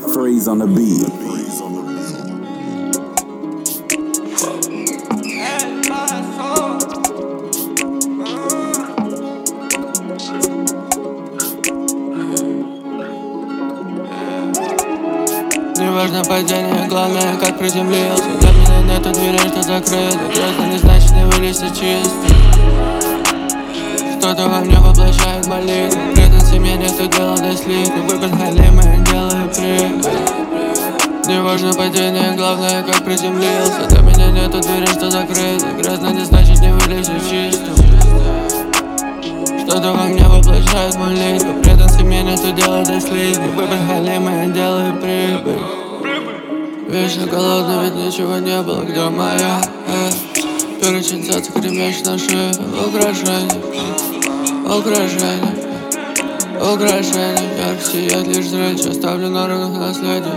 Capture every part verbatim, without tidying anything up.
Freeze on the beat. Неважно падение, главное как приземлился. Для меня нету дверей, что закрыто. Просто не значит не вылезти чисто. Кто-то во мне воплощает молитву. Предан семье, нету дела до слитка. Выпад халима, я делаю прибыль. Неважно падение, главное как приземлился. Для меня нету дверей, что закрыто. Грязно не значит не вылезти чисто. Что-то во мне воплощает молитву. Предан семье, нету дела до слитка. Выпад халима, я делаю прибыль. Вечно голодный, ведь ничего не было, где моя э? Перечинцаться, кремеш на шее. Украшение, украшение, украшение. Ярко сияет лишь зречь, оставлю на рынок наследие.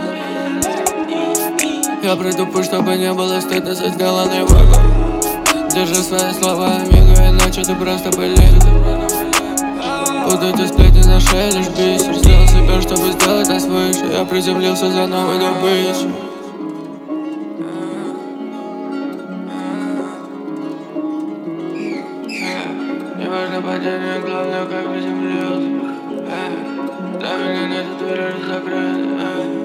Я приду пусть, чтобы не было стыдно за сделанный выбор. Держи свои слова, амиго, иначе ты просто пылинка. Будут эти сплетни на шее, лишь бисер. Сделал себе, чтобы сделать нас выше. Я приземлился за новой добычей. Неважно падение, главное как приземлился. Для меня нету дверей закрыты.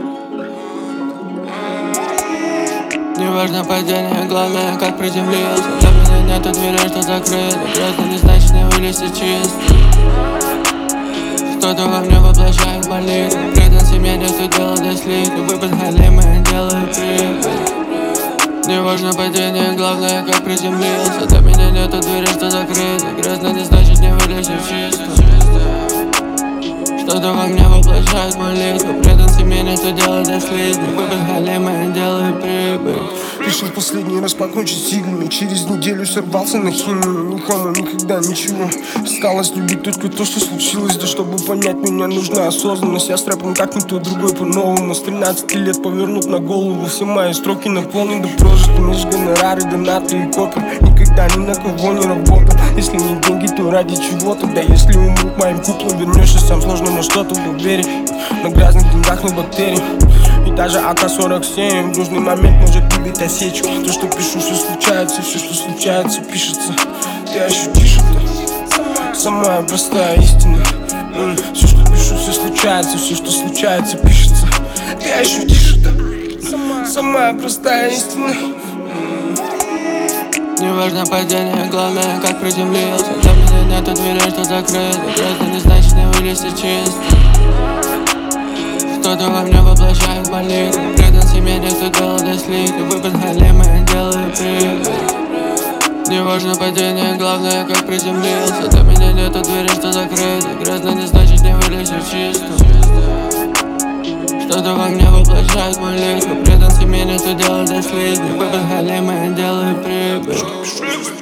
Неважно падение, главное как приземлился. Для меня нету дверей, что закрыты. Просто не значит не вылезти чисто. Кто-то во мне воплощает молитву. Предан семье, нету дела до слитка. Выпад халима, я делаю прибыль. Неважно падение, главное как приземлился. Для меня нету дверей, что закрыты. Грязно не значит не вылезти чисто. Что-то во мне воплощает молитву. Предан семье, нету дела до слитка. Выпад халима, я делаю прибыль. Решил последний раз покончить с иглами. Через неделю сорвался на химию. Никому никогда ничего. Осталось любить только то, что случилось. Да чтобы понять меня, нужна осознанность. Я с рэпом как никто другой по-новому. С тринадцати лет повернут на голову. Все мои строки наполнены прожитым. Лишь гонорары, донаты и копи. Никогда ни на кого не работал. Если не деньги, то ради чего-то. Да если умру к моим куклам, вернешься сам, сложно на что-то поверить. На грязных деньгах, на бактерий. И даже А К сорок семь в нужный момент может выбить осечку. То, что пишу, все случается, все, что случается, пишется. Ты ощутишь это? Самая простая истина. М-м. Все, что пишу, все случается, все, что случается, пишется. Ты ощутишь это? Самая простая истина. М-м. Неважно падение, главное как приземлился. Для меня нету дверей, что закрыты. Просто не значит не вылезти чисто. Кто-то во мне воплощает молитву. Предан семье, нету дела до слитка. Выпад халима, я делаю прибыль. Неважно падение, главное как приземлился. Для меня нету дверей, что закрыты. Грязно не значит не вылезти чисто. Что-то во мне воплощает молитву. Предан семье, нету дела до слитка. Выпад халима, я делаю прибыль.